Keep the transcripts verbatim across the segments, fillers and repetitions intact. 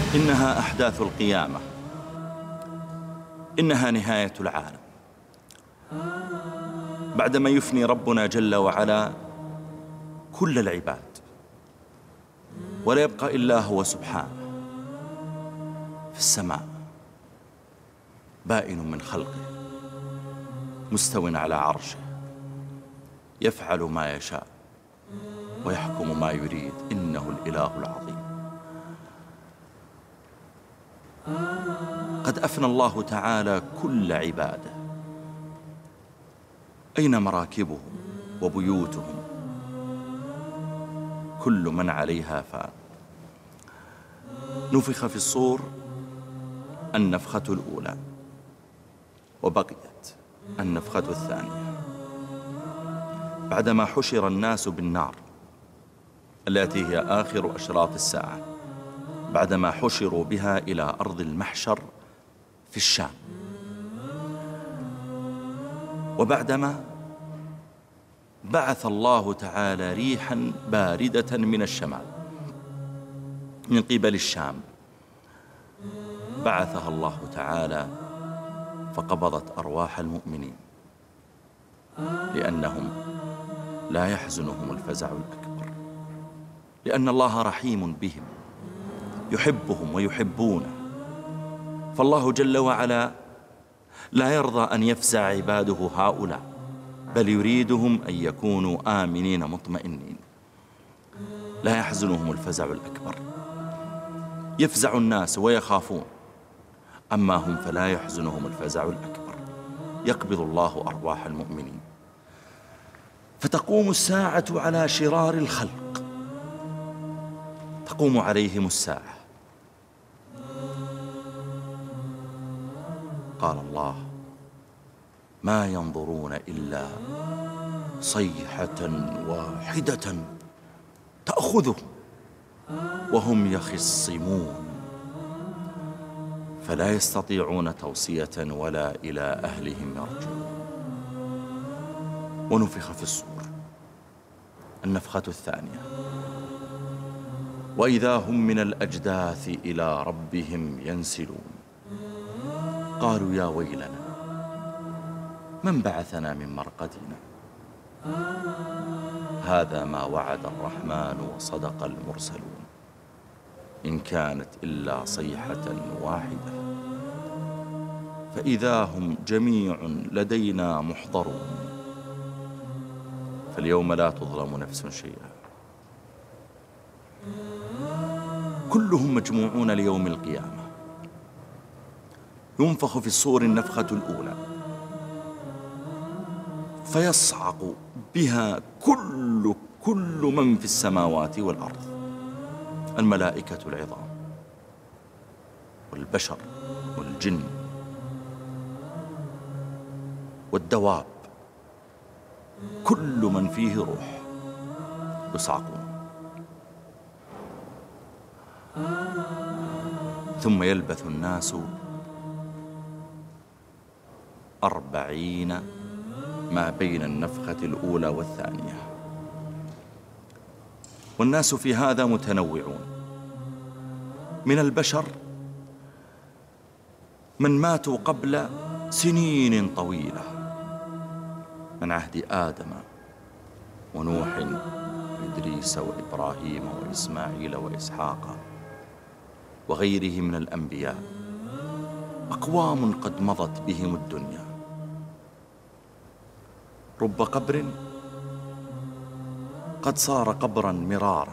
إنها أحداث القيامة، إنها نهاية العالم. بعدما يفني ربنا جل وعلا كل العباد ولا يبقى إلا هو سبحانه في السماء بائن من خلقه مستو على عرشه يفعل ما يشاء ويحكم ما يريد، إنه الإله العظيم. قد أفنى الله تعالى كل عباده، أين مراكبهم وبيوتهم؟ كل من عليها فان. نفخ في الصور النفخة الأولى وبقيت النفخة الثانية بعدما حشر الناس بالنار التي هي آخر أشراط الساعة، بعدما حشروا بها إلى أرض المحشر في الشام، وبعدما بعث الله تعالى ريحا باردة من الشمال من قبل الشام، بعثها الله تعالى فقبضت أرواح المؤمنين، لأنهم لا يحزنهم الفزع الأكبر، لأن الله رحيم بهم يحبهم ويحبونه. فالله جل وعلا لا يرضى أن يفزع عباده هؤلاء، بل يريدهم أن يكونوا آمنين مطمئنين لا يحزنهم الفزع الأكبر. يفزع الناس ويخافون، أما هم فلا يحزنهم الفزع الأكبر. يقبض الله أرواح المؤمنين، فتقوم الساعة على شرار الخلق، تقوم عليهم الساعة. قال الله: ما ينظرون إلا صيحة واحدة تأخذهم وهم يخصمون، فلا يستطيعون توصية ولا إلى أهلهم يرجعون. ونفخ في الصور النفخة الثانية، وإذا هم من الأجداث إلى ربهم ينسلون. قالوا: يا ويلنا من بعثنا من مرقدنا، هذا ما وعد الرحمن وصدق المرسلون، إن كانت إلا صيحة واحدة فإذا هم جميع لدينا محضرون. فاليوم لا تظلم نفس شيئا، كلهم مجموعون ليوم القيامة. ينفخ في الصور النفخة الأولى فيصعق بها كل كل من في السماوات والأرض، الملائكة العظام والبشر والجن والدواب، كل من فيه روح يصعقون. ثم يلبث الناس أربعين ما بين النفخة الأولى والثانية، والناس في هذا متنوعون. من البشر من ماتوا قبل سنين طويلة، من عهد آدم ونوح وإدريس وإبراهيم وإسماعيل وإسحاق وغيره من الأنبياء، أقوام قد مضت بهم الدنيا. رب قبر قد صار قبرا مرارا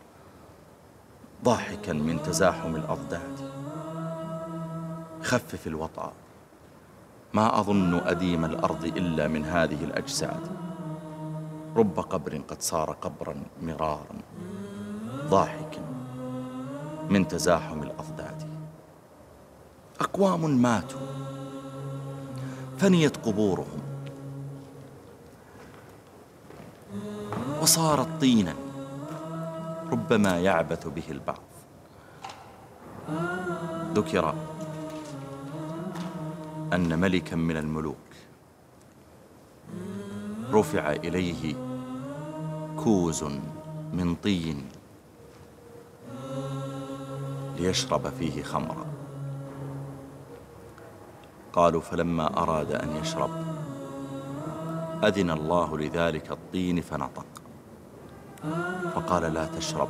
ضاحكا من تزاحم الأضداد. خفف الوطأ، ما أظن أديم الأرض إلا من هذه الأجساد. رب قبر قد صار قبرا مرارا ضاحكا من تزاحم الأضداد. أقوام ماتوا فنيت قبورهم وصارت طينا ربما يعبث به البعض. ذكر أن ملكا من الملوك رفع إليه كوز من طين ليشرب فيه خمرا. قالوا فلما أراد أن يشرب أذن الله لذلك الطين فنطق فقال لا تشرب،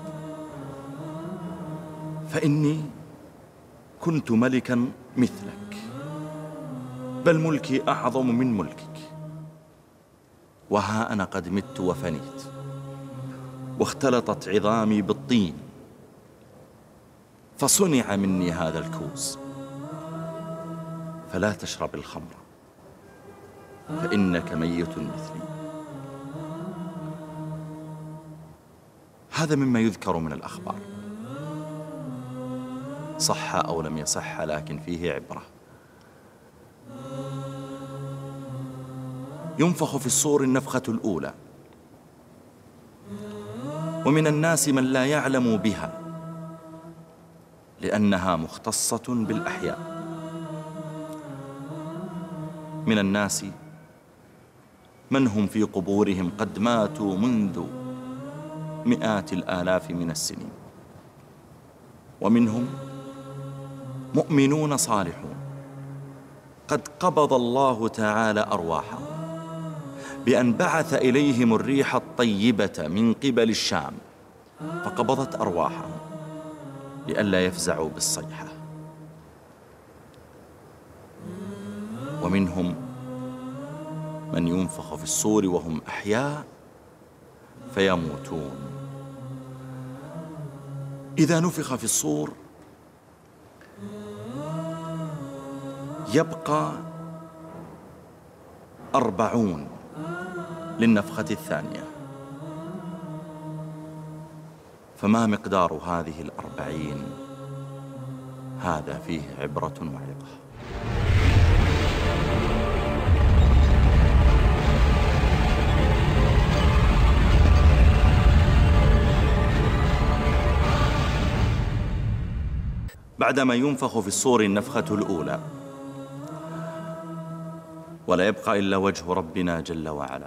فإني كنت ملكا مثلك، بل ملكي أعظم من ملكك، وها أنا قد مت وفنيت واختلطت عظامي بالطين، فصنع مني هذا الكوز، فلا تشرب الخمر فإنك ميت مثلي. هذا مما يذكر من الأخبار، صح أو لم يصح، لكن فيه عبرة. ينفخ في الصور النفخة الأولى، ومن الناس من لا يعلم بها لأنها مختصة بالأحياء. من الناس من هم في قبورهم قد ماتوا منذ مئات الآلاف من السنين، ومنهم مؤمنون صالحون قد قبض الله تعالى أرواحهم بأن بعث إليهم الريح الطيبة من قبل الشام فقبضت أرواحهم لئلا يفزعوا بالصيحة. ومنهم من ينفخ في الصور وهم أحياء فيموتون. إذا نفخ في الصور يبقى أربعون للنفخة الثانية، فما مقدار هذه الأربعين؟ هذا فيه عبرة وعظة. بعدما ينفخ في الصور النفخة الأولى ولا يبقى إلا وجه ربنا جل وعلا،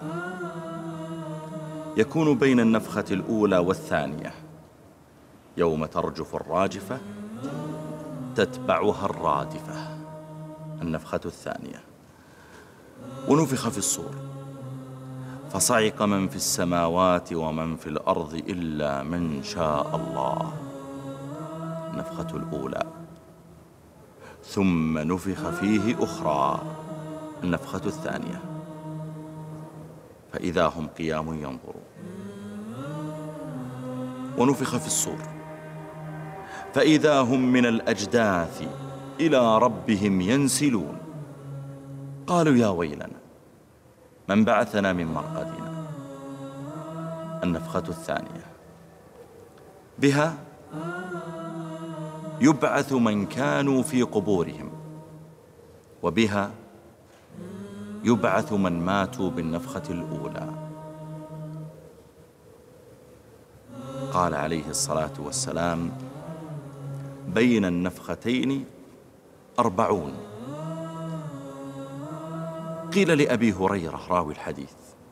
يكون بين النفخة الأولى والثانية يوم ترجف الراجفة تتبعها الرادفة، النفخة الثانية. ونفخ في الصور فصعق من في السماوات ومن في الأرض إلا من شاء الله، النفخة الأولى. ثم نفخ فيه أخرى، النفخة الثانية، فإذا هم قيام ينظرون. ونفخ في الصور فإذا هم من الأجداث إلى ربهم ينسلون. قالوا يا ويلنا من بعثنا من مرقدنا، النفخة الثانية. بها يبعث من كانوا في قبورهم، وبها يبعث من ماتوا بالنفخة الأولى. قال عليه الصلاة والسلام بين النفختين أربعون. قيل لأبي هريرة راوي الحديث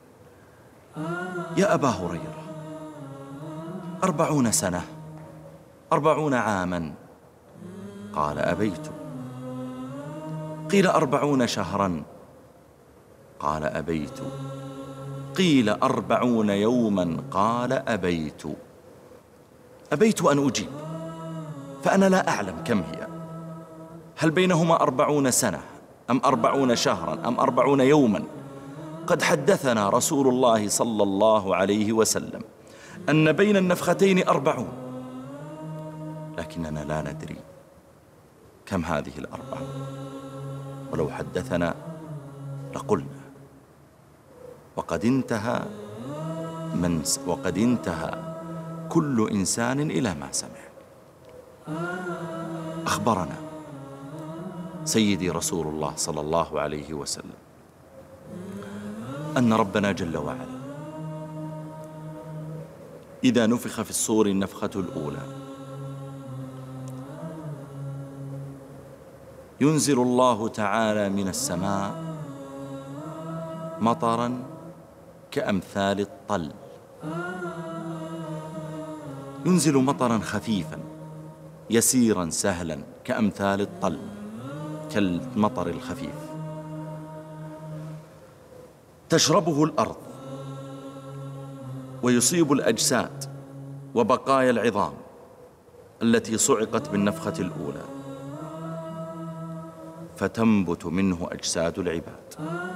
يا أبا هريرة أربعون سنة أربعون عاما؟ قال أبيت. قيل أربعون شهرا؟ قال أبيت. قيل أربعون يوما؟ قال أبيت. أبيت أن أجيب، فأنا لا أعلم كم هي، هل بينهما أربعون سنة أم أربعون شهرا أم أربعون يوما؟ قد حدثنا رسول الله صلى الله عليه وسلم أن بين النفختين أربعون، لكننا لا ندري كم هذه الأربعون، ولو حدثنا لقلنا. وقد انتهى من س... وقد انتهى كل إنسان إلى ما سمع. أخبرنا سيدي رسول الله صلى الله عليه وسلم أن ربنا جل وعلا إذا نفخ في الصور النفخة الأولى ينزل الله تعالى من السماء مطرا كأمثال الطل، ينزل مطرا خفيفا يسيرا سهلا كأمثال الطل، كالمطر الخفيف، تشربه الأرض ويصيب الأجساد وبقايا العظام التي صعقت بالنفخة الأولى، فتنبت منه أجساد العباد.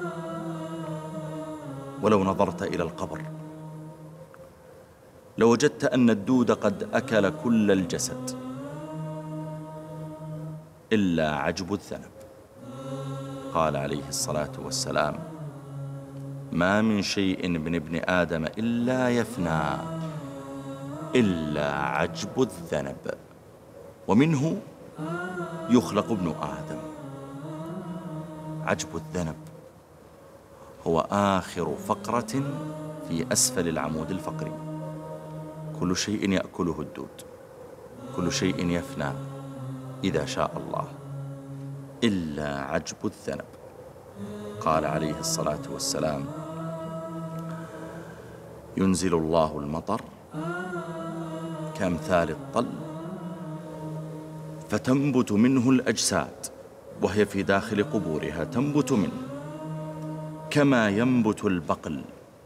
ولو نظرت إلى القبر لوجدت أن الدود قد أكل كل الجسد إلا عجب الذنب. قال عليه الصلاة والسلام: ما من شيء من ابن آدم إلا يفنى إلا عجب الذنب، ومنه يخلق ابن آدم. عجب الذنب هو آخر فقرة في أسفل العمود الفقري. كل شيء يأكله الدود، كل شيء يفنى إذا شاء الله إلا عجب الذنب. قال عليه الصلاة والسلام: ينزل الله المطر كأمثال الطل، فتنبت منه الأجساد وهي في داخل قبورها، تنبت منه كما ينبت البقل،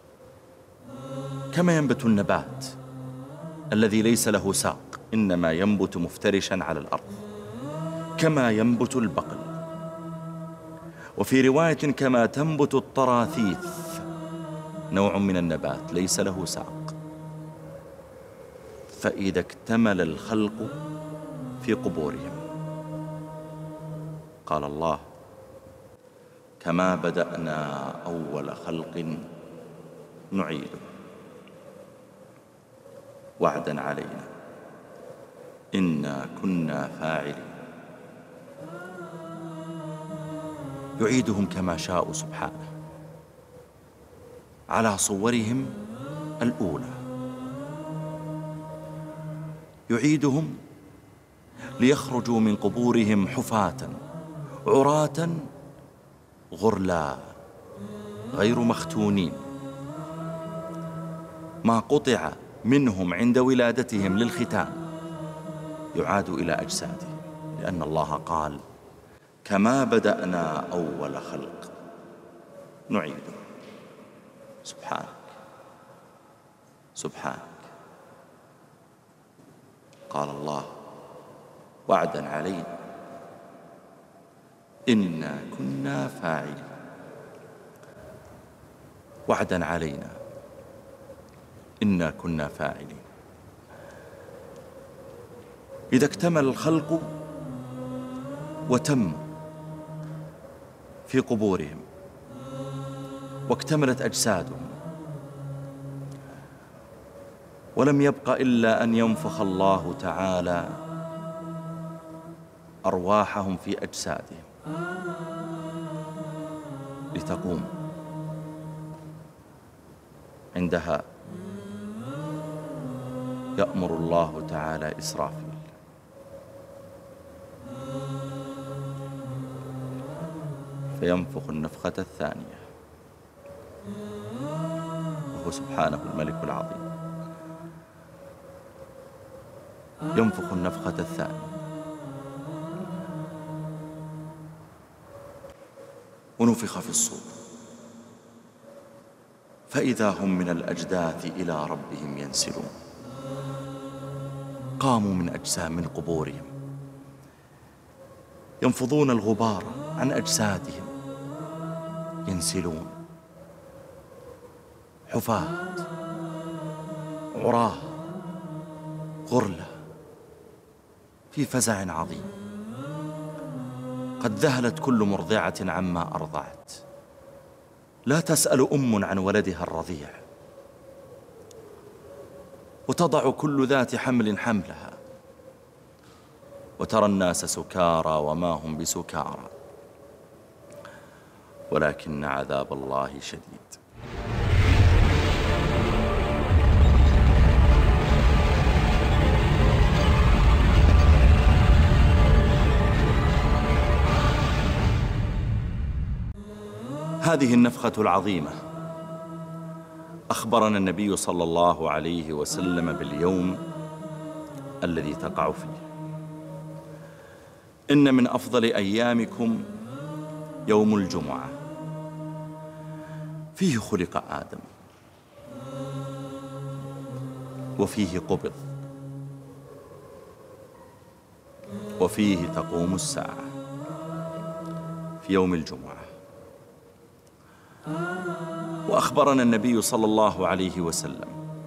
كما ينبت النبات الذي ليس له ساق، إنما ينبت مفترشا على الأرض، كما ينبت البقل. وفي رواية: كما تنبت الطراثيث، نوع من النبات ليس له ساق. فإذا اكتمل الخلق في قبورهم قال الله: كما بدأنا أول خلق نعيده وعدا علينا إنا كنا فاعلين. يعيدهم كما شاء سبحانه على صورهم الأولى، يعيدهم ليخرجوا من قبورهم حفاة عراة غرلا غير مختونين، ما قطع منهم عند ولادتهم للختان يعاد إلى أجسادهم، لأن الله قال: كما بدأنا أول خلق نعيده. سبحانك سبحانك. قال الله: وعدا علينا إنا كنا فاعلين. وعدا علينا إنا كنا فاعلين. إذا اكتمل الخلق وتم في قبورهم واكتملت أجسادهم ولم يبق إلا أن ينفخ الله تعالى أرواحهم في أجسادهم لتقوم، عندها يأمر الله تعالى إسرافيل فينفخ النفخة الثانية، وهو سبحانه الملك العظيم. ينفخ النفخة الثانية ونفخ في الصور فإذا هم من الأجداث إلى ربهم ينسلون. قاموا من أجسام من قبورهم ينفضون الغبار عن أجسادهم، ينسلون حفاة عراه غرلا في فزع عظيم. قد ذهلت كل مرضعة عما أرضعت، لا تسأل أم عن ولدها الرضيع، وتضع كل ذات حمل حملها، وترى الناس سكارى وما هم بسكارى ولكن عذاب الله شديد. هذه النفخة العظيمة أخبرنا النبي صلى الله عليه وسلم باليوم الذي تقع فيه، إن من أفضل أيامكم يوم الجمعة، فيه خلق آدم وفيه قبض وفيه تقوم الساعة، في يوم الجمعة. وأخبرنا النبي صلى الله عليه وسلم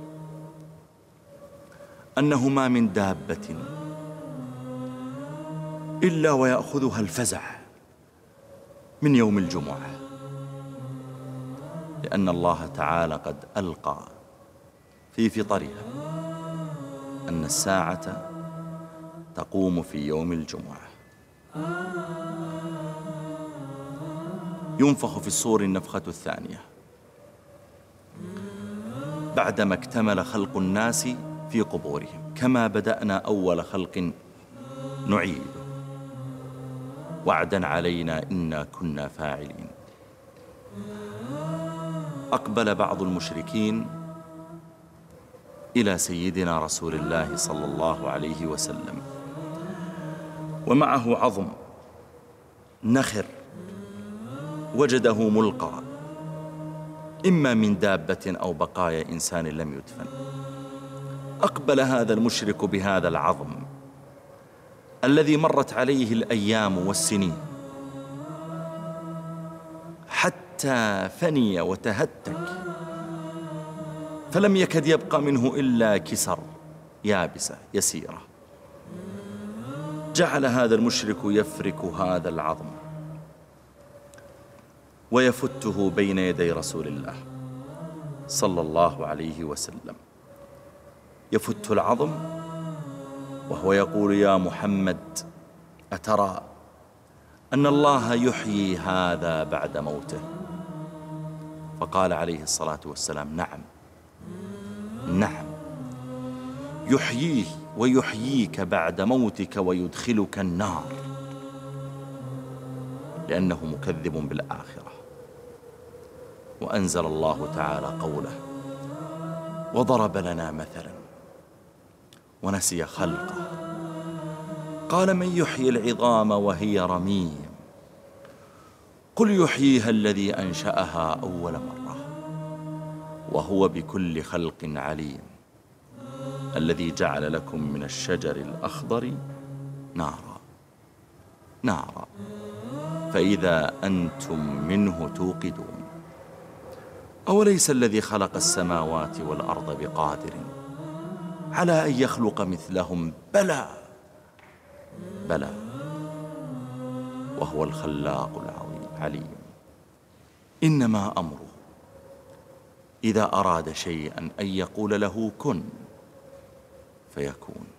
أنه ما من دابة إلا ويأخذها الفزع من يوم الجمعة، لأن الله تعالى قد ألقى في فطرها أن الساعة تقوم في يوم الجمعة. ينفخ في الصور النفخة الثانية بعدما اكتمل خلق الناس في قبورهم، كما بدأنا أول خلق نعيده، وعدا علينا إنا كنا فاعلين. أقبل بعض المشركين إلى سيدنا رسول الله صلى الله عليه وسلم ومعه عظم نخر وجده ملقى، إما من دابة أو بقايا إنسان لم يدفن. أقبل هذا المشرك بهذا العظم الذي مرت عليه الأيام والسنين حتى فني وتهتك، فلم يكد يبقى منه إلا كسر يابسة يسيرة. جعل هذا المشرك يفرك هذا العظم ويفته بين يدي رسول الله صلى الله عليه وسلم، يفت العظم وهو يقول: يا محمد، أترى أن الله يحيي هذا بعد موته؟ فقال عليه الصلاة والسلام: نعم نعم، يحييه ويحييك بعد موتك ويدخلك النار، لأنه مكذب بالآخرة. وأنزل الله تعالى قوله: وضرب لنا مثلا ونسي خلقه قال: من يحيي العظام وهي رميم قل يحييها الذي أنشأها أول مرة وهو بكل خلق عليم، الذي جعل لكم من الشجر الأخضر نارا نارا فإذا أنتم منه توقدون. أوليس الذي خلق السماوات والأرض بقادر على أن يخلق مثلهم؟ بلى بلى وهو الخلاق العليم. إنما أمره إذا أراد شيئا أن يقول له كن فيكون.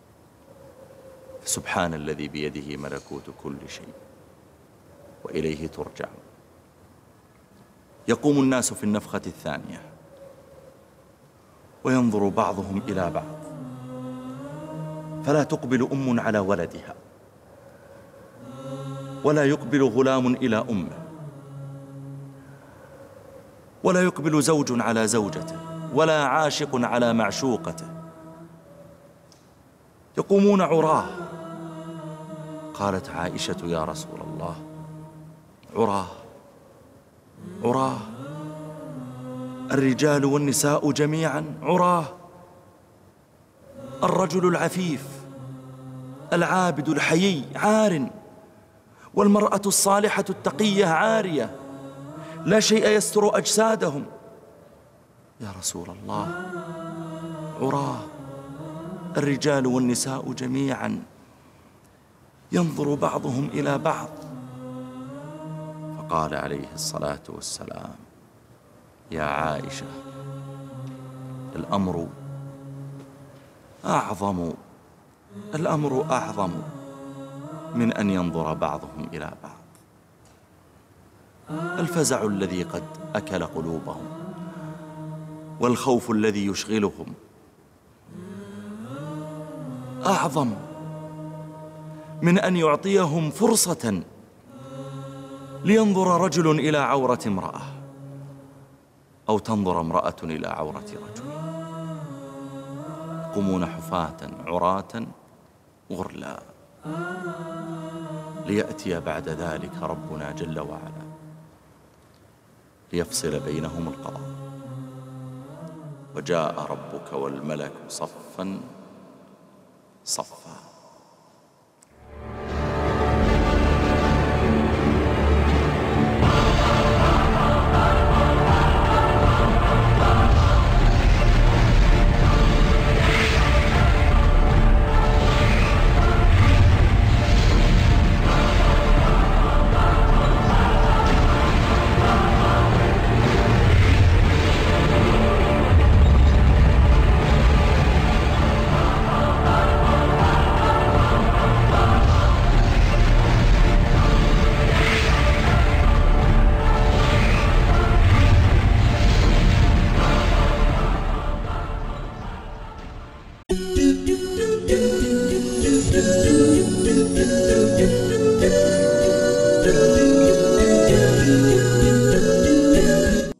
سبحان الذي بيده ملكوت كل شيء وإليه ترجعون. يقوم الناس في النفخة الثانية وينظر بعضهم إلى بعض، فلا تقبل أم على ولدها، ولا يقبل غلام إلى أمه، ولا يقبل زوج على زوجته، ولا عاشق على معشوقته. يقومون عراه. قالت عائشة: يا رسول الله، عراه عراه، الرجال والنساء جميعا عراه، الرجل العفيف العابد الحيي عار، والمرأة الصالحة التقية عارية، لا شيء يستر أجسادهم. يا رسول الله، عراه، الرجال والنساء جميعا. ينظر بعضهم إلى بعض، فقال عليه الصلاة والسلام: يا عائشة، الأمر أعظم الأمر أعظم من أن ينظر بعضهم إلى بعض. الفزع الذي قد أكل قلوبهم والخوف الذي يشغلهم أعظم من أن يعطيهم فرصة لينظر رجل إلى عورة امرأة أو تنظر امرأة إلى عورة رجل. يقومون حفاة عراة غرلا ليأتي بعد ذلك ربنا جل وعلا ليفصل بينهم القضاء. وجاء ربك والملك صفا صفا.